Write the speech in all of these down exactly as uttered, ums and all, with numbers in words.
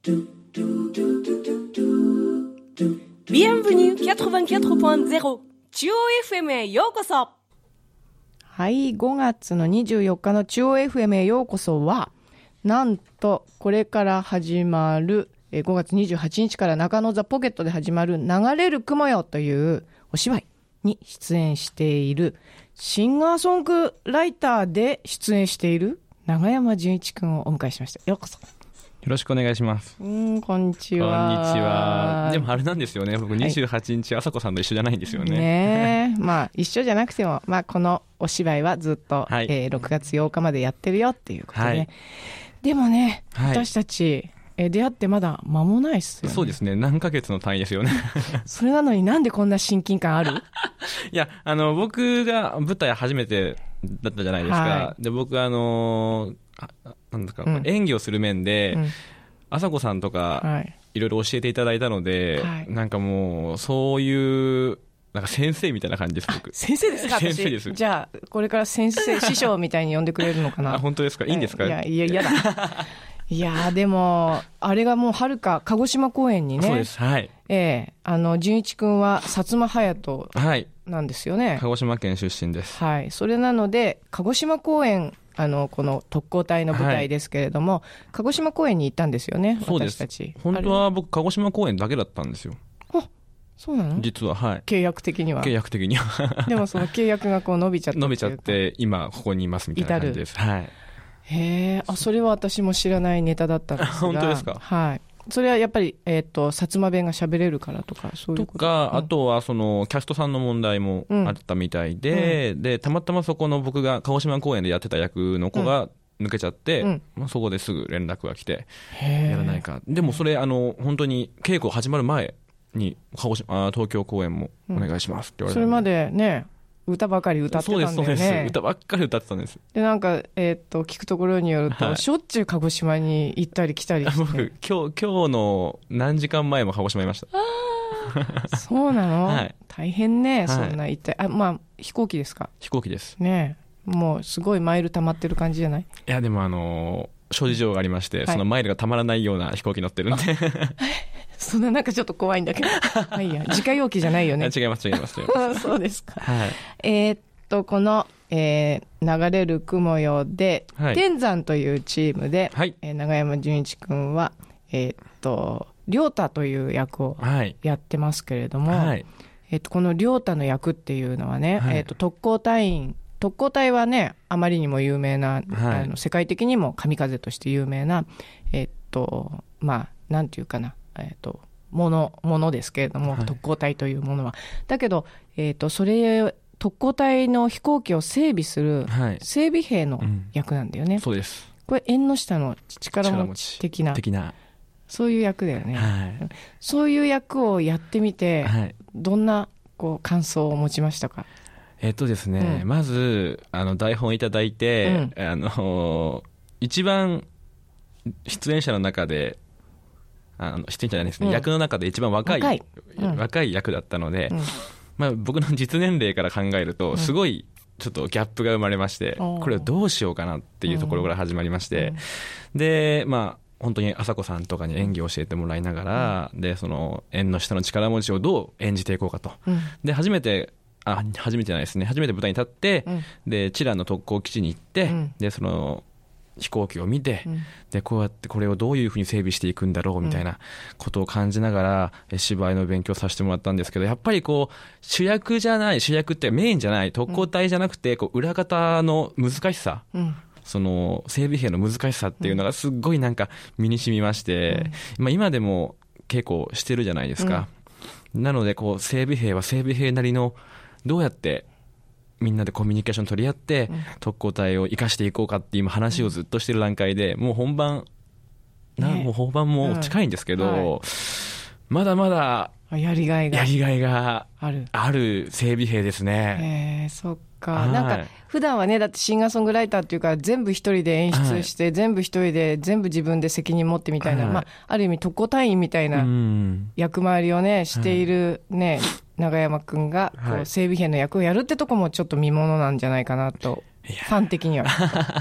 Bienvenue きゅうじゅうよんてんゼロ 中央 エフエム へようこそ。 はい、ごがつのにじゅうよっかの中央 エフエム へようこそは、なんとこれから始まるごがつにじゅうはちにちから中野ザポケットで始まる流れる雲よというお芝居に出演しているシンガーソングライターで出演している永山純一くんをお迎えしました。ようこそ。 よろしくお願いします。 うん、こんにちは。 こんにちは。でもあれなんですよね、僕にじゅうはちにち、はい、朝子さんと一緒じゃないんですよね。 ねえ、まあ一緒じゃなくても、まあこのお芝居はずっと、はい、えー、ろくがつようかまでやってるよっていうことで、はい、でもね、はい、私たち、えー、出会ってまだ間もないっすよね。 そうですね、何ヶ月の単位ですよね。 それなのになんでこんな親近感ある？ いや、あの僕が舞台初めてだったじゃないですか。はい、で僕あのなんですか、うん、演技をする面で、うん、朝子さんとかいろいろ教えていただいたので、はい、なんかもうそういうなんか先生みたいな感じです。僕先生ですか？ 先生です。 じゃあこれから先生師匠みたいに呼んでくれるのかな？ あ、本当ですか？いいんですか？ いやいや、嫌だ。いやでもあれがもうはるか鹿児島公演にね。 そうです、はい、 ええ、あの純一くんは薩摩隼人なんですよね。はい、 鹿児島県出身です。 はい、それなので鹿児島公演、あのこの特攻隊の舞台ですけれども、はい、鹿児島公演に行ったんですよね。 そうです。 私たち本当は僕鹿児島公演だけだったんですよ。 あ、そうなの？ 実は、はい、 契約的には。 契約的には。 でもその契約がこう伸びちゃって伸びちゃって今ここにいますみたいな感じです。はい。 へえ、あ、それは私も知らないネタだったんですが。 本当ですか？ はい。それはやっぱり、えーと、薩摩弁が喋れるからとかそういうこととか、うん、あとはそのキャストさんの問題もあったみたいで、うん、でたまたまそこの僕が鹿児島公演でやってた役の子が抜けちゃって、うん、まあ、そこですぐ連絡が来てやらないか。でもそれあの本当に稽古始まる前に鹿児島あ東京公演もお願いしますって言われて、 うん、それまでね歌ばかり歌ってたんだよね。 そうです、そうです。歌ばっかり歌ってたんです。 で、なんか、えー、っと、聞くところによると、はい、しょっちゅう鹿児島に行ったり来たりして。 僕、今日、今日の何時間前も鹿児島いました。 あそうなの、はい、大変ね、そんな行って。 はい、 あ、まあ、飛行機ですか？ 飛行機です。 ねえ。もう、すごいマイル溜まってる感じじゃない？いや、でもあのー、諸事情がありまして、はい、そのマイルがたまらないような飛行機乗ってるんで。 そんななんかちょっと怖いんだけど。まあいいや、自家用機じゃないよね。 違います、違います。 そうですか。 はい。 えーこの、えー、流れる雲よで、はい、天山というチームで、はい、えー、永山純一君は、えー、っと亮太という役をやってますけれども、はい、えー、っとこの亮太の役っていうのはね、はい、えー、っと特攻隊員特攻隊はねあまりにも有名な、はい、あの世界的にも神風として有名な、えー、っとまあなんていうかな、えー、っとものものですけれども、はい、特攻隊というものはだけど、えー、っとそれ特攻隊の飛行機を整備する整備兵の役なんだよね、 はい、うん、そうです。 これ縁の下の力持ち的 な, 的なそういう役だよね、 はい、 そういう役をやってみて、はい、どんなこう感想を持ちましたか？ えっとですね、うん、まずあの台本いただいて、うん、あの一番出演者の中であの出演者じゃないですね、うん、役の中で一番若い若い、うん、若い役だったので、うん、まあ、僕の実年齢から考えるとすごいちょっとギャップが生まれまして、うん、これをどうしようかなっていうところから始まりまして、うん、でまあ本当に朝子さんとかに演技を教えてもらいながら、うん、でその縁の下の力持ちをどう演じていこうかと、うん、で初めてあ初めてじゃないですね初めて舞台に立って、うん、でチラの特攻基地に行って、うん、でその飛行機を見て、うん、でこうやってこれをどういうふうに整備していくんだろうみたいなことを感じながら、うん、芝居の勉強させてもらったんですけど、やっぱりこう主役じゃない主役ってメインじゃない特攻隊じゃなくてこう裏方の難しさ、うん、その整備兵の難しさっていうのがすっごいなんか身に染みまして、うん、まあ、今でも稽古してるじゃないですか、うん、なのでこう整備兵は整備兵なりのどうやってみんなでコミュニケーション取り合って、うん、特攻隊を生かしていこうかっていう話をずっとしてる段階で、もう本番、ね、もう本番も近いんですけど、うんはい、まだまだやりがいがやりがいがあるある整備兵ですね。 えー、そっか。なんか普段はねだってシンガーソングライターっていうか全部一人で演出して、はい、全部一人で全部自分で責任持ってみたいな、はい、まあ、ある意味特攻隊員みたいな役回りをねしているね、はい、永山くんがこう整備兵の役をやるってとこもちょっと見ものなんじゃないかなと、ファン的には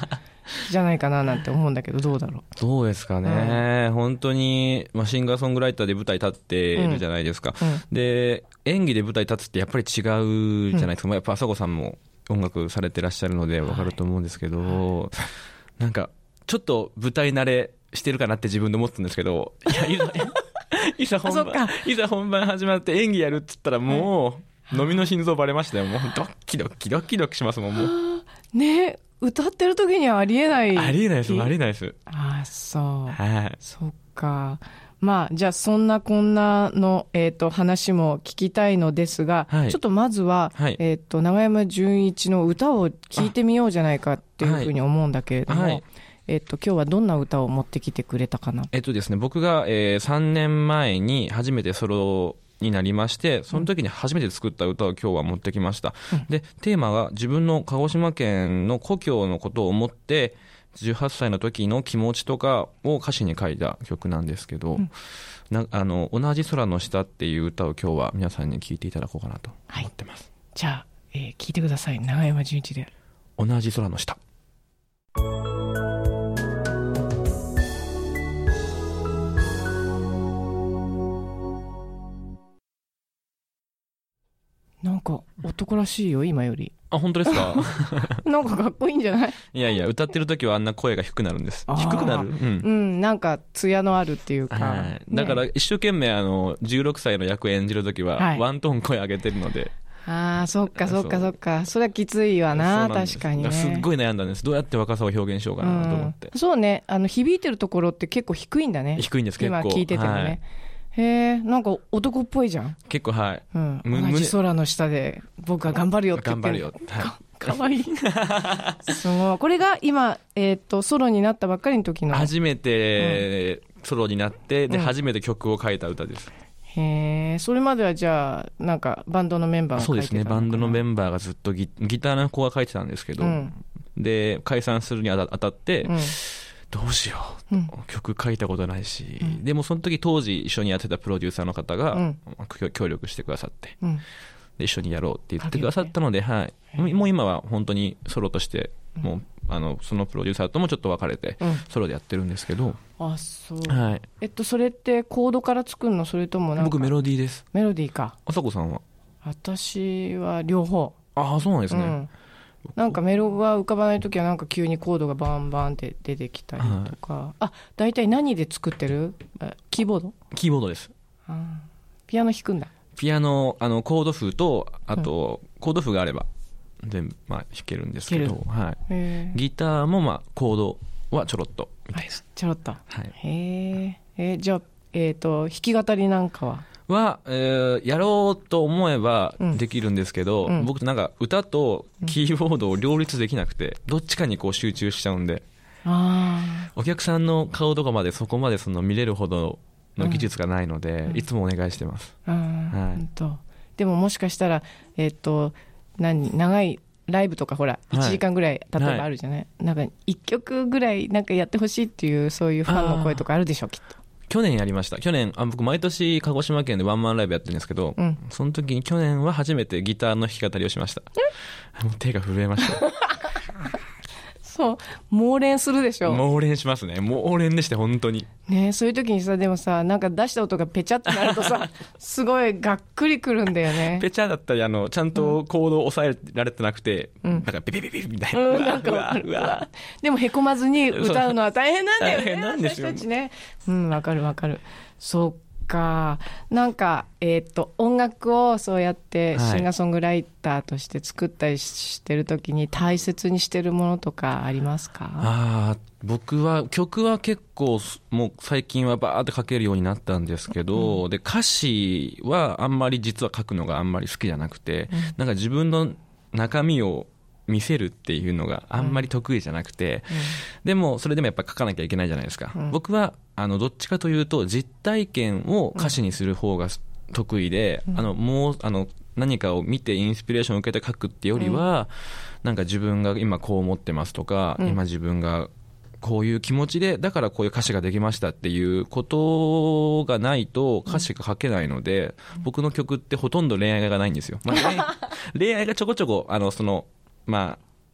じゃないかななんて思うんだけど、どうだろう。 どうですかね、うん、本当に、まあ、シンガーソングライターで舞台立ってるじゃないですか、うんうん、で演技で舞台立つってやっぱり違うじゃないですか、うん、やっぱ朝子さんも音楽されてらっしゃるので分かると思うんですけど、はい、なんかちょっと舞台慣れしてるかなって自分で思ってたんですけど、いやいざいざ本番いざ本番始まって演技やるって言ったらもう、はい、飲みの心臓バレましたよ。もうドッキドキドキドキしますもん。もうね、歌ってる時にはありえないありえないですありえないです。 ああそう、 はい、 そっか。まあじゃあそんなこんなの、えー、と話も聞きたいのですが、はい、ちょっとまずは、はい、えー、と永山純一の歌を聞いてみようじゃないかっていうふうに思うんだけれども、はいはい、えっと、今日はどんな歌を持ってきてくれたかな。 えっとですね、僕が、えー、さんねんまえに初めてソロになりまして、その時に初めて作った歌を今日は持ってきました、うん、でテーマは自分の鹿児島県の故郷のことを思ってじゅうはっさいの時の気持ちとかを歌詞に書いた曲なんですけど、うん、なあの同じ空の下っていう歌を今日は皆さんに聴いていただこうかなと思ってます、はい、 じゃあ、えー、聴いてください。永山純一で同じ空の下。 なんか男らしいよ今より。 あ、本当ですかなんかかっこいいんじゃない。 いやいや、歌ってる時はあんな声が低くなるんです。低くなる、うん、 うん、なんか艶のあるっていうか、はい、 だから一生懸命あのじゅうろくさいの役演じる時はワントーン声上げてるので、 はい、ああそっかそっかそっか、それはきついわな。確かにね。 すっごい悩んだんです。どうやって若さを表現しようかなと思って、 うん、そうね、あの響いてるところって結構低いんだね。 低いんです結構。 今聞いててもね、はい、へえ、なんか男っぽいじゃん。 結構、はい、 うん、同じ空の下で僕は頑張るよって言ってる。 頑張るよ、はい、 か, かわいいすごい。これが今、えー、とソロになったばっかりの時の初めてソロになって、うん、で初めて曲を書いた歌です、 うん、へえ。それまではじゃあなんかバンドのメンバーが書いてたのかな。 そうですね、バンドのメンバーがずっと ギ, ギターの子が書いてたんですけど、うん、で解散するにあた, あたって、うん、どうしよう、うん、曲書いたことないし、うん、でもその時当時一緒にやってたプロデューサーの方が、うん、協力してくださって、うん、で一緒にやろうって言ってくださったので、はい、もう今は本当にソロとしてもうあのそのプロデューサーともちょっと別れて、うん、ソロでやってるんですけど。 あ、そう、 はい、 えっとそれってコードから作るの、それともなんか。 僕メロディーです。 メロディーか。 あさこさんは。 私は両方。 ああそうなんですね、うん、 なんかメロが浮かばないときはなんか急にコードがバンバンって出てきたりとか、はい、あ、大体何で作ってる？キーボード？ キーボードです。 あ、ピアノ弾くんだ。 ピアノ、あのコード譜とあと、うん、コード譜があれば全部、まあ、弾けるんですけど、はい、ギターも、まあ、コードはちょろっとみたいな、はい、 ちょろっと、 はい、 へえ。じゃあ、えーと、弾き語りなんかはは、えー、やろうと思えばできるんですけど、うん、僕なんか歌とキーボードを両立できなくて、どっちかにこう集中しちゃうんで、 あ、 お客さんの顔とかまでそこまでその見れるほどの技術がないので、うん、いつもお願いしてます、 うん、はい、本当。でももしかしたら、えーと、何長いライブとかほらいちじかんぐらい、はい、例えばあるじゃない、はい、なんかいっきょくぐらいなんかやってほしいっていうそういうファンの声とかあるでしょきっと。 去年やりました。去年あ僕毎年鹿児島県でワンマンライブやってるんですけど、うん、その時に去年は初めてギターの弾き語りをしました。もう手が震えましたそう、猛練するでしょ。 猛練しますね。猛練でして本当にね。そういう時にさ、でもさ、なんか出した音がペチャってなるとさすごいがっくりくるんだよね。 ペチャだったりあのちゃんとコードを抑えられてなくて、うん、なんかビビビビみたいな、うん、なんかうわうわでもへこまずに歌うのは大変なんだよね。 大変なんですよ、 私たちね。うん、わかるわかる。そうか。なんか、えー、と音楽をそうやってシンガーソングライターとして作ったりしてるときに大切にしてるものとかありますか？ あ、僕は曲は結構もう最近はバーって書けるようになったんですけど、うん、で歌詞はあんまり実は書くのがあんまり好きじゃなくて、うん、なんか自分の中身を見せるっていうのがあんまり得意じゃなくて、うんうん、でもそれでもやっぱ書かなきゃいけないじゃないですか、うん、僕はあのどっちかというと実体験を歌詞にする方が得意で、うん、あのもうあの何かを見てインスピレーションを受けて書くってよりは、うん、なんか自分が今こう思ってますとか、うん、今自分がこういう気持ちでだからこういう歌詞ができましたっていうことがないと歌詞が書けないので、うん、僕の曲ってほとんど恋愛がないんですよ、まあ、恋, 恋愛がちょこちょこあのそのまあ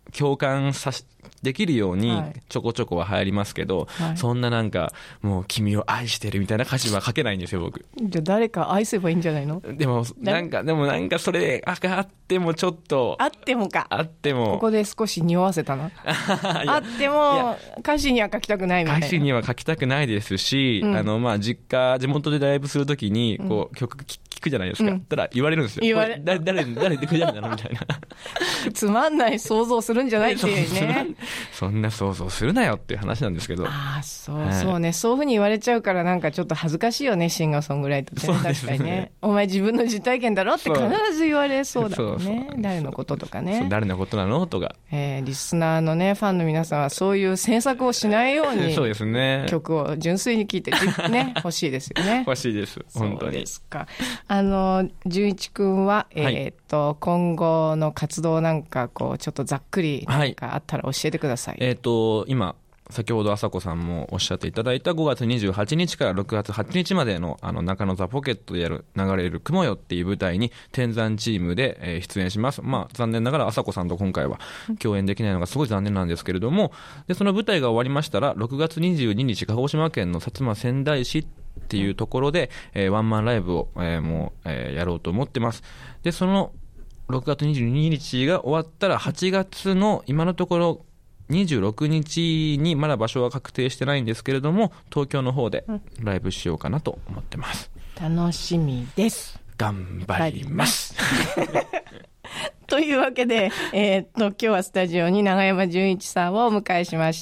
共感さしできるようにちょこちょこは流行りますけど、はい、そんななんかもう君を愛してるみたいな歌詞は書けないんですよ僕。 じゃあ誰か愛せばいいんじゃないの？ でもなんかでもなんかそれあってもちょっとあってもかあってもここで少し匂わせたなあっても歌詞には書きたくないみたいな。 歌詞には書きたくないですし、うん、あのまあ実家地元でライブするときにこう、うん、曲聴くじゃないですか、うん、ただ言われるんですよ。 言われ誰誰誰誰誰なのみたいなつまんない想像するんじゃないっていうねそんな想像するなよっていう話なんですけど。 ああそう、はい、そうね、そういうふうに言われちゃうからなんかちょっと恥ずかしいよね、シンガーソングライターって、ね、確かにね。お前自分の実体験だろって必ず言われそうだもんね。そうそうそう、誰のこととかね、 誰のことなのとか、 えー、リスナーのねファンの皆さんはそういう詮索をしないようにそうですね、 曲を純粋に聴いてね欲しいですよね。 欲しいです本当に。 そうですか。あの純一君は、えー、っと、はい、今後の活動なんかこうちょっとざっくりなんかあったら教えてください。 はい、えー、っと今先ほど朝子さんもおっしゃっていただいたごがつにじゅうはちにちからろくがつはちにちまでのあの中野ザポケットでやる流れる雲よっていう舞台に天山チームで、えー、出演します。まあ残念ながら朝子さんと今回は共演できないのがすごい残念なんですけれども、でその舞台が終わりましたらろくがつにじゅうににち鹿児島県の薩摩川内市っていうところで、えー、ワンマンライブを、えー、もう、えー、やろうと思ってます。でそのろくがつにじゅうににちが終わったらはちがつの今のところにじゅうろくにちにまだ場所は確定してないんですけれども、東京の方でライブしようかなと思ってます。 楽しみです。 頑張りますというわけで、えー、っと今日はスタジオに永山純一さんをお迎えしました。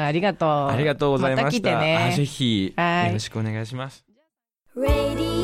ありがとう。 ありがとうございました。 また来てね。 ぜひよろしくお願いします。 Radio